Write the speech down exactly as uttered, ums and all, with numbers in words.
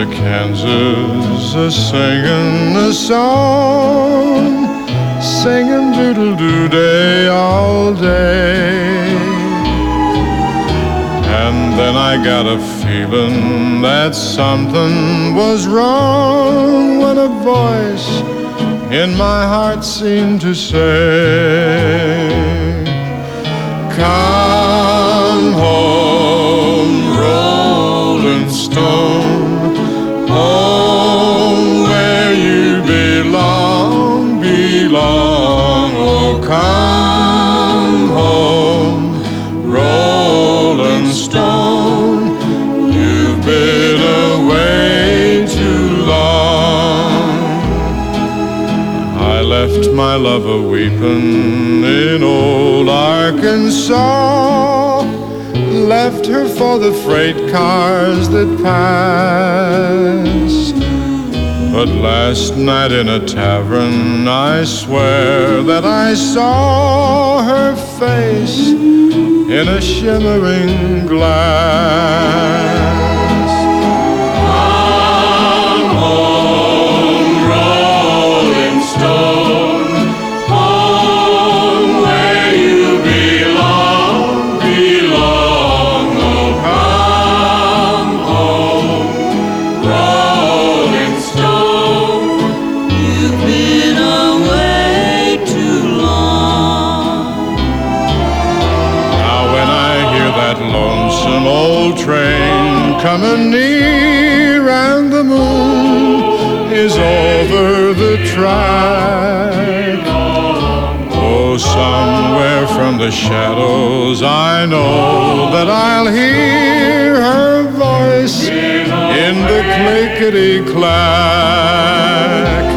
Kansas, a singing a song, singing doodle-doo-day all day. And then I got a feeling that something was wrong when a voice in my heart seemed to say, come home, Rolling Stone, home where you belong, belong. Oh, come home, Rolling Stone, you've been away too long. I left my lover weeping in old Arkansas, left her for the freight cars that passed. But last night in a tavern, I swear that I saw her face in a shimmering glass. Come home, Rolling Stone, home where you belong, belong. Oh, come home, Rolling Stone, you've been away too long. Now when I hear that lonesome old train coming near and the moon is over the track, oh, somewhere from the shadows I know that I'll hear her voice in the clickety-clack.